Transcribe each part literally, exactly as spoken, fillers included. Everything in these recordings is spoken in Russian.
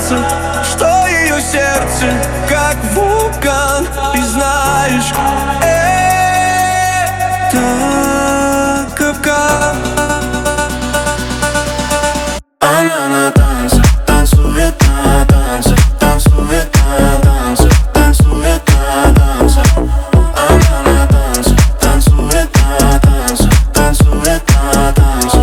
танцы, что ее сердце как вулкан. И знаешь, это капкан. Она на танце, танцует на танце, танцует на танце, танцует на танце. Она на танце, танцует на танце, танцует на танце.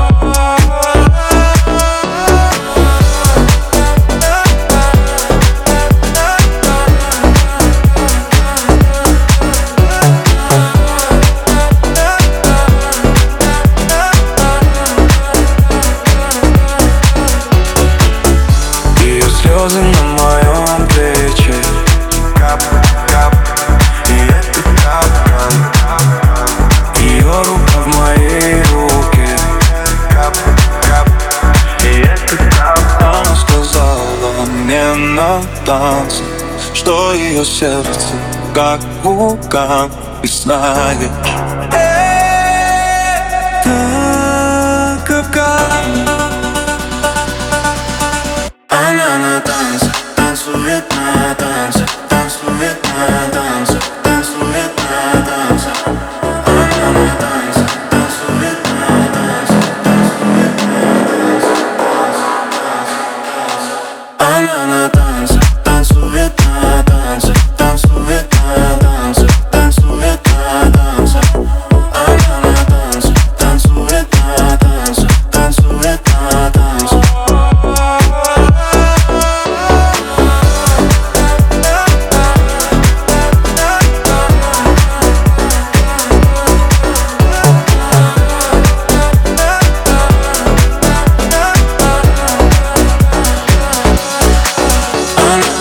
Слезы на моем плече, кап, кап, и это капкан. Ее рука в моей руке, кап, кап, и это капкан. Она сказала мне на танце, что ее сердце как вулкан. И знаешь, это капкан. Она на танце, танцует на танце, танцует на танце, танцует на танце. Она на танце, танцует на танце, танцует на танце. Она на танце, танцует на танце, танцует на танце, танцует на танце. Она на танце, танцует на танце, танцует на танце. I'm